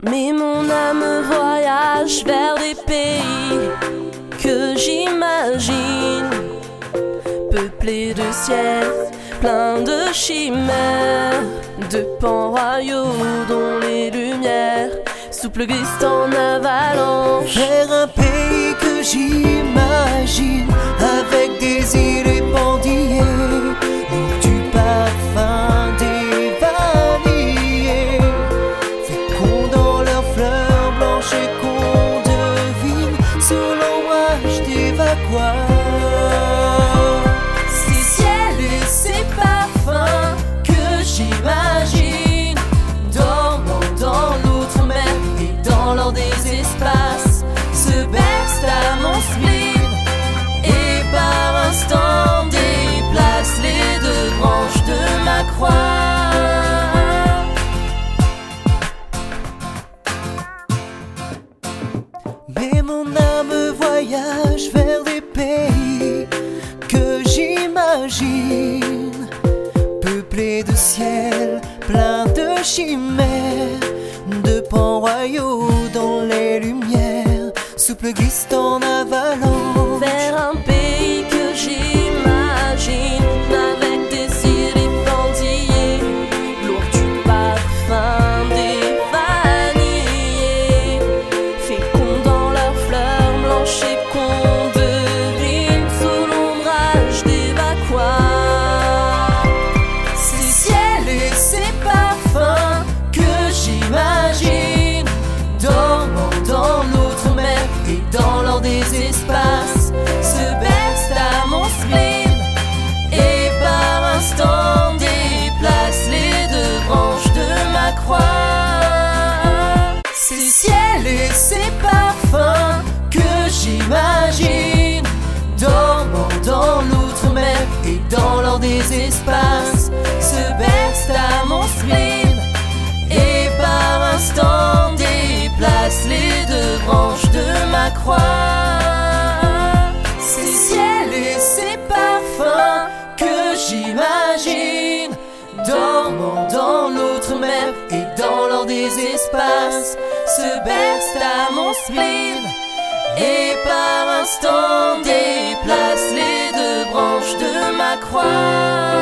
Mais mon âme voyage vers des pays que j'imagine, peuplés de ciel, plein de chimères, de pans royaux dont les lumières souple glissent en avalanche. Vers un pays que j'imagine, avec des îles éparpillées, lourd du parfum des vanillés, féconds dans leurs fleurs blanches et qu'on devine sous l'ombrage des vagues. Ces ciels et ces parfums que j'imagine, dormant dans l'outre-mer et dans l'or des espaces, se bercent à mon spleen et par instant déplacent les deux branches de ma croix. Mais mon âme voyage vers des pays que j'imagine, peuplés de ciel, plein de chimères, de pans royaux dont les lumières souples glissent en avalanche. Vers un pays que j'imagine, avec des îles épantillées, lourd du parfum des vanillés, féconds dans leurs fleurs blanches et qu'on devine sous l'ombrage des vaquois. Ces ciels et ces parfums que j'imagine, dormant dans l'outre-mer et dans l'or des espaces, se bercent à mon spleen et par instant déplacent les deux branches de ma croix. Ces ciels et ces parfums que j'imagine, dormant dans l'outre-mer et dans l'or des espaces, se bercent à mon spleen et par instant déplacent les deux branches de ma croix. Ces ciels et ces parfums que j'imagine, dormant dans l'outre-mer et dans l'or des espaces, se bercent à mon spleen et par instant déplacent les deux branches de ma croix.